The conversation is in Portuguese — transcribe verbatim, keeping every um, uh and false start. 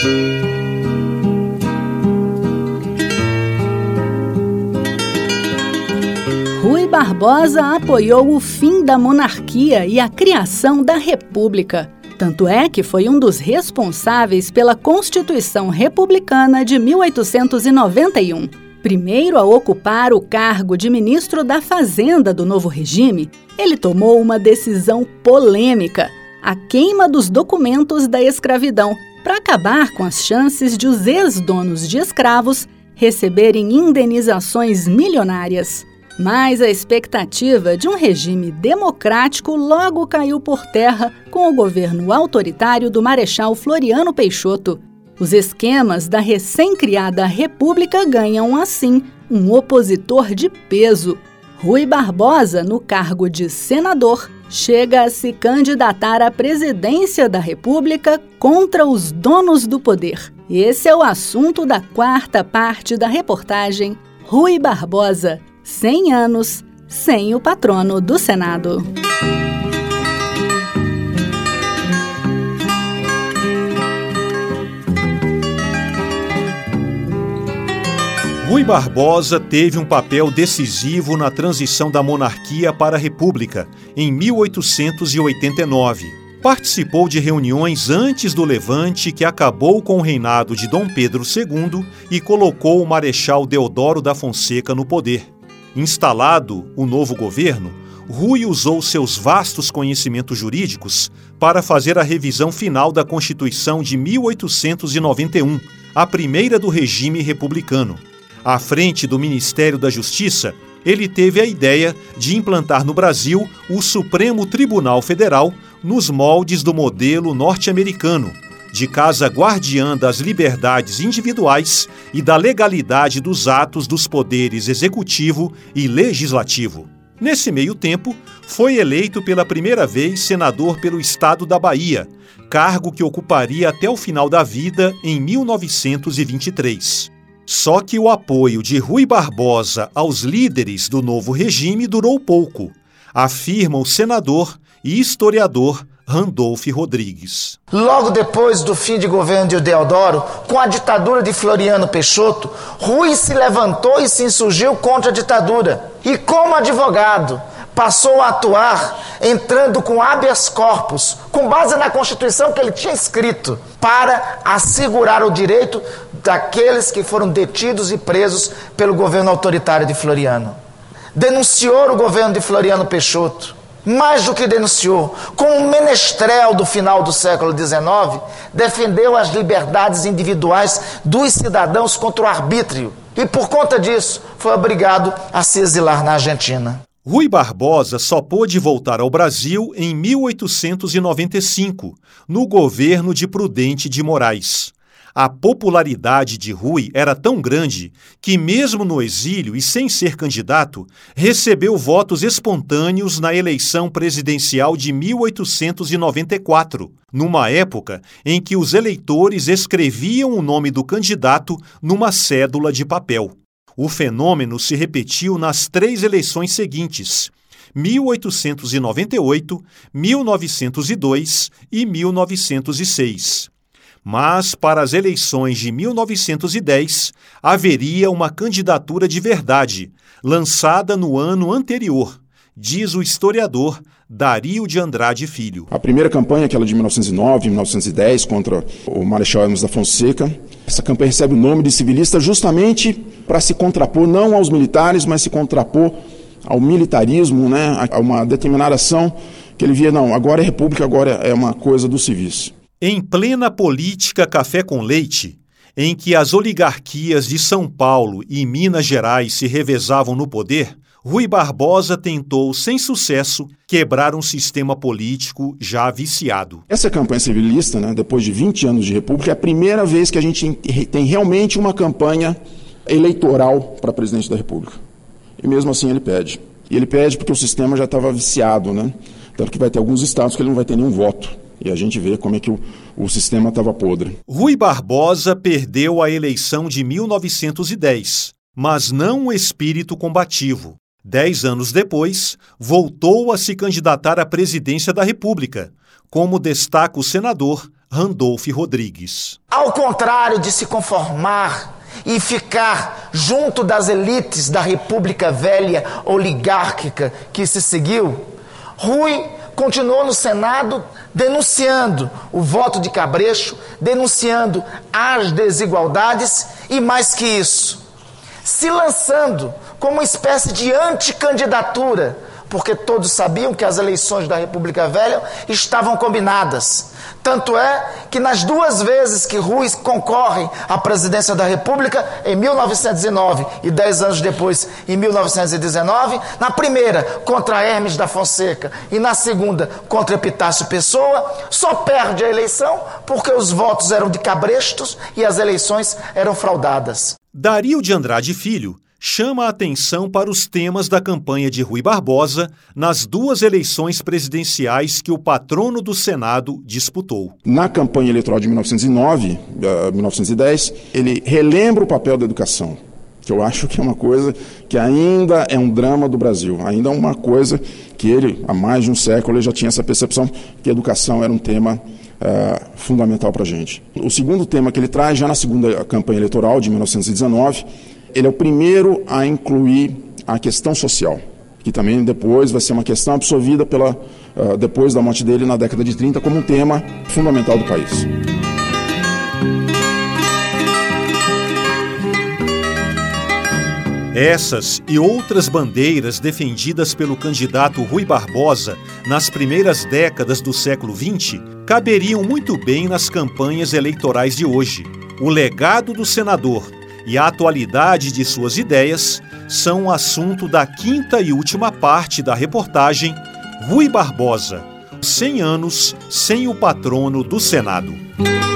Rui Barbosa apoiou o fim da monarquia e a criação da República. Tanto é que foi um dos responsáveis pela Constituição Republicana de mil oitocentos e noventa e um. Primeiro a ocupar o cargo de ministro da Fazenda do novo regime, ele tomou uma decisão polêmica: a queima dos documentos da escravidão, para acabar com as chances de os ex-donos de escravos receberem indenizações milionárias. Mas a expectativa de um regime democrático logo caiu por terra com o governo autoritário do Marechal Floriano Peixoto. Os esquemas da recém-criada República ganham, assim, um opositor de peso. Rui Barbosa, no cargo de senador, chega a se candidatar à presidência da República contra os donos do poder. Esse é o assunto da quarta parte da reportagem Rui Barbosa, cem anos sem o patrono do Senado. Rui Barbosa teve um papel decisivo na transição da monarquia para a República, em mil oitocentos e oitenta e nove. Participou de reuniões antes do levante que acabou com o reinado de Dom Pedro segundo e colocou o Marechal Deodoro da Fonseca no poder. Instalado o novo governo, Rui usou seus vastos conhecimentos jurídicos para fazer a revisão final da Constituição de mil oitocentos e noventa e um, a primeira do regime republicano. À frente do Ministério da Justiça, ele teve a ideia de implantar no Brasil o Supremo Tribunal Federal nos moldes do modelo norte-americano, de casa guardiã das liberdades individuais e da legalidade dos atos dos poderes executivo e legislativo. Nesse meio tempo, foi eleito pela primeira vez senador pelo estado da Bahia, cargo que ocuparia até o final da vida em mil novecentos e vinte e três. Só que o apoio de Rui Barbosa aos líderes do novo regime durou pouco, afirma o senador e historiador Randolph Rodrigues. Logo depois do fim de governo de Deodoro, com a ditadura de Floriano Peixoto, Rui se levantou e se insurgiu contra a ditadura. E como advogado, passou a atuar entrando com habeas corpus, com base na Constituição que ele tinha escrito, para assegurar o direito daqueles que foram detidos e presos pelo governo autoritário de Floriano. Denunciou o governo de Floriano Peixoto. Mais do que denunciou, como um menestrel do final do século dezenove, defendeu as liberdades individuais dos cidadãos contra o arbítrio. E por conta disso, foi obrigado a se exilar na Argentina. Rui Barbosa só pôde voltar ao Brasil em mil oitocentos e noventa e cinco, no governo de Prudente de Moraes. A popularidade de Rui era tão grande que, mesmo no exílio e sem ser candidato, recebeu votos espontâneos na eleição presidencial de mil oitocentos e noventa e quatro, numa época em que os eleitores escreviam o nome do candidato numa cédula de papel. O fenômeno se repetiu nas três eleições seguintes, mil oitocentos e noventa e oito, mil novecentos e dois e mil novecentos e seis. Mas, para as eleições de mil novecentos e dez, haveria uma candidatura de verdade, lançada no ano anterior, diz o historiador Dario de Andrade Filho. A primeira campanha, aquela de mil novecentos e nove, mil novecentos e dez, contra o Marechal Hermes da Fonseca, essa campanha recebe o nome de civilista justamente para se contrapor não aos militares, mas se contrapor ao militarismo, né, a uma determinada ação que ele via, não, agora é república, agora é uma coisa dos civis. Em plena política café com leite, em que as oligarquias de São Paulo e Minas Gerais se revezavam no poder, Rui Barbosa tentou, sem sucesso, quebrar um sistema político já viciado. Essa campanha civilista, né, depois de vinte anos de república, é a primeira vez que a gente tem realmente uma campanha eleitoral para presidente da República. E mesmo assim ele pede. E ele pede porque o sistema já estava viciado, né? Tanto que vai ter alguns estados que ele não vai ter nenhum voto. E a gente vê como é que o, o sistema estava podre. Rui Barbosa perdeu a eleição de mil novecentos e dez, mas não o espírito combativo. Dez anos depois, voltou a se candidatar à presidência da República, como destaca o senador Randolph Rodrigues. Ao contrário de se conformar e ficar junto das elites da República Velha oligárquica que se seguiu, Rui continuou no Senado denunciando o voto de cabresto, denunciando as desigualdades e, mais que isso, se lançando como uma espécie de anticandidatura, porque todos sabiam que as eleições da República Velha estavam combinadas. Tanto é que nas duas vezes que Rui concorre à presidência da República, em mil novecentos e nove e dez anos depois, em mil novecentos e dezenove, na primeira contra Hermes da Fonseca e na segunda contra Epitácio Pessoa, só perde a eleição porque os votos eram de cabrestos e as eleições eram fraudadas. Dario de Andrade Filho chama a atenção para os temas da campanha de Rui Barbosa nas duas eleições presidenciais que o patrono do Senado disputou. Na campanha eleitoral de mil novecentos e nove, mil novecentos e dez, ele relembra o papel da educação, que eu acho que é uma coisa que ainda é um drama do Brasil, ainda é uma coisa que ele, há mais de um século, ele já tinha essa percepção que a educação era um tema uh, fundamental para a gente. O segundo tema que ele traz, já na segunda campanha eleitoral de mil novecentos e dezenove, ele é o primeiro a incluir a questão social, que também depois vai ser uma questão absorvida pela, uh, depois da morte dele na década de trinta como um tema fundamental do país. Essas e outras bandeiras defendidas pelo candidato Rui Barbosa nas primeiras décadas do século vinte caberiam muito bem nas campanhas eleitorais de hoje. O legado do senador e a atualidade de suas ideias são o assunto da quinta e última parte da reportagem Rui Barbosa, cem anos sem o patrono do Senado.